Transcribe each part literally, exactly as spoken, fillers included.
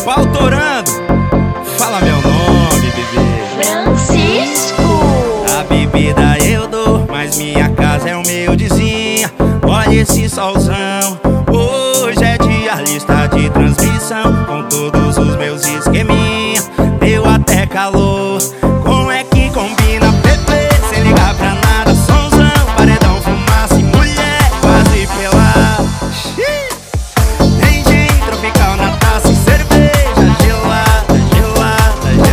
papo autorando. Fala meu nome, bebê. Francisco. A bebida eu dou, mas minha casa é humildezinha. Olha esse solzão, hoje é dia, lista de transmissão. Com todos os meus esqueminha, deu até calor. Como é que combina, bebê, sem ligar pra nada, sonzão, paredão, fumaça e mulher quase pelada. Tem gin tropical na taça e cerveja gelada, gelada,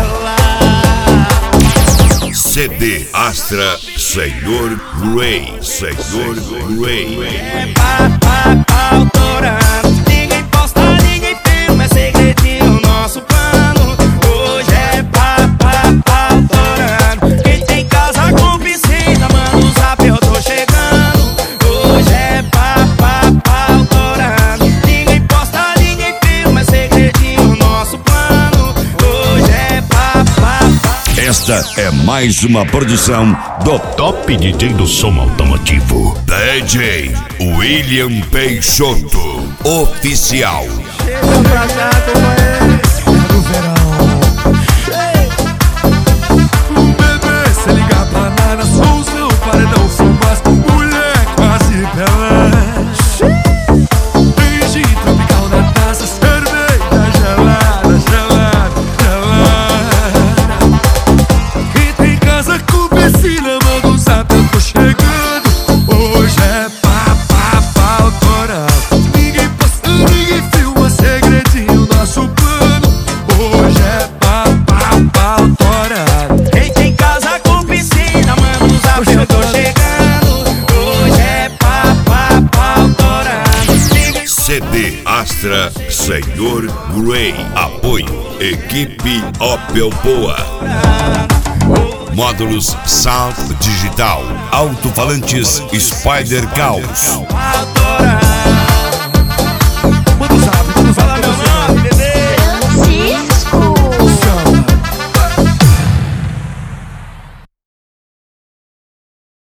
gelada. C D Astra Senhor Grey, Senhor Grey. É pá, pá, pá, autorando. Ninguém posta, ninguém filma, é segredinho nosso plano. Hoje é pá, pá, pá, autorando. Quem tem casa com piscina, manda um zap, eu tô chegando. Hoje é pá, pá, pá, autorando. Ninguém posta, ninguém filma, é segredinho nosso plano. Hoje é pá, pá, pá. Esta é mais uma produção do Top D J do som automotivo, D J William Peixoto Oficial. Chega pra cá, companheiro. No verão, bebê, sem ligar pra nada, solzão, paredão, fumaça, mulher quase pelé. Tem gin tropical na taça, cerveja gelada, gelada, gelada. Quem tem casa com piscina, manda um zap, eu tô chegando. Hoje é pá, pá, pá, autorado. Ninguém posta, ninguém filma, segredinho nosso plano. Hoje é pá, pá, pá, autorado. Quem tem casa com piscina, manda um zap, eu tô chegando. Hoje é pá, pá, pá, autorando. C D Astra Senhor Grey. Apoio Equipe Opel Boa. Módulos Sound Digital. Alto-falantes Spider Caos. Autorando.